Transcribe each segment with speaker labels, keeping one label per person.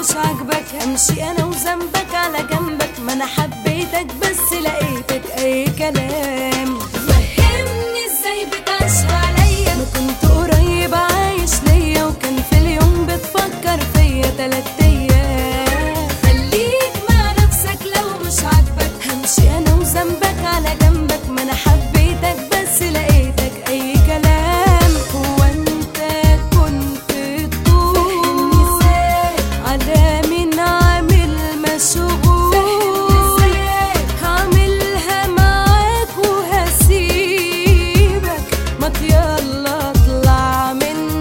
Speaker 1: مش عاجبك همشي انا وذنبك على جنبك. ما انا حبيتك بس لقيتك اي كلام. فهمني ازاي بتعيشها عليا، ما كنت قريب عايش ليا وكان في اليوم بتفكر فيا 3 ايام. خليك مع نفسك لو مش عاجبك همشي انا وذنبك على جنبك. ما انا حبيتك بس لقيتك اي كلام. هو انت كنت تقول فهمني ازاي على مين عامل مشغول. هعملها معاك وهسيبك، ما يلا اطلع من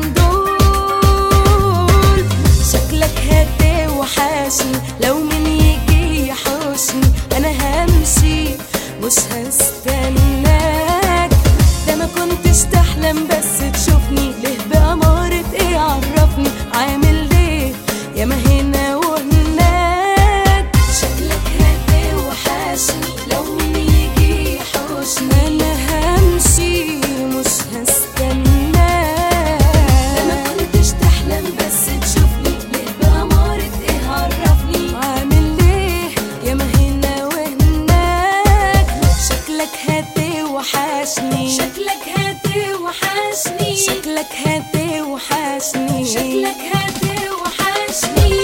Speaker 1: دول. شكلك هتوحشني لو مين يجي يحوشني. انا همشي مش هستناك، ده ما كنتش تحلم بس تشوفني. ليه بأمارة ايه عرفني عامل ليه ياما هنا وهناك. شكلك هتوحشني لو مين يجي يحوشني. انا همشي مش هستناك، ده ما كنتش تحلم بس تشوفني. ليه بأمارة ايه عرفني عامل ليه ياما هنا وهناك. شكلك هتوحشني، شكلك هتوحشني، شكلك هتوحشني، شكلك هتوحشني.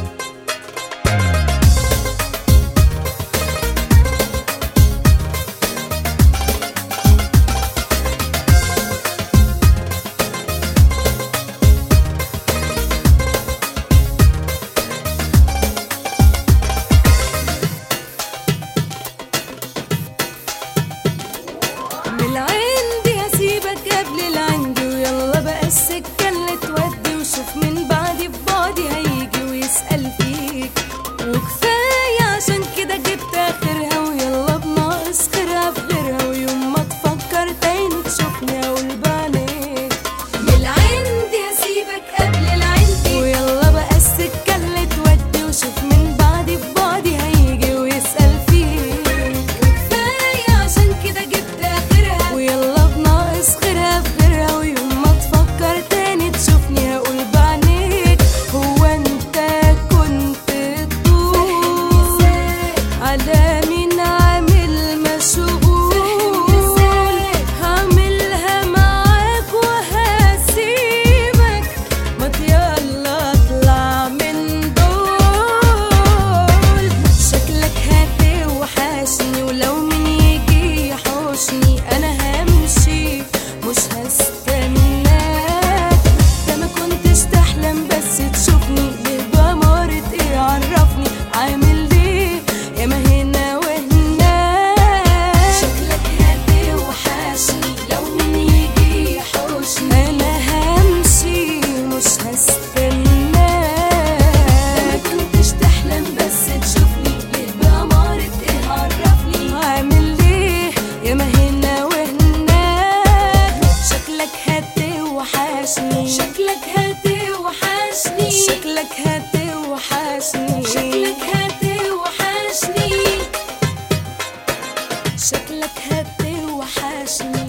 Speaker 1: من العندي هسيبك قبل العندي، ويلا بقى السكة اللي تودي. وشوف من بعدي في بعدي هيجي ويسأل فيك. وكفاية عشان كده جبت آخرها، ويلا بناقص خيرها في غيرها. ويوم ما تفكر تاني تشوفني أقول بعينيك. من العندي هسيبك قبل العندي، ويلا بقى السكة اللي تودي. وشوف من بعدي في بعدي هيجي ويسأل فيك. وكفاية عشان كده جبت آخرها، ويلا بناقص خيرها في غيرها. ويوم ما تفكر تاني تشوفني هقول بعينيك. هو انت كنت تقول على مين عامل مشغول. هعملها معاك وهسيبك، ما يلا اطلع من دول. شكلك هتوحشني ولو مين يجي يحوشني. انا همشي مش هستناك، ده ما كنتش تحلم بس تشوفني. ليه بأمارة ايه عرفني عامل ليه ياما هنا وهناك. شكلك هتوحشني لو مين يجي يحوشني. انا همشي مش هستناك، ده ما كنتش تحلم بس تشوفني. ليه بأمارة ايه عرفني عامل ليه ياما هنا وهناك. شكلك هتوحشني، شكلك هتوحشني، شكلك هتوحشني، شكلك هتوحشني، شكلك هتوحشني.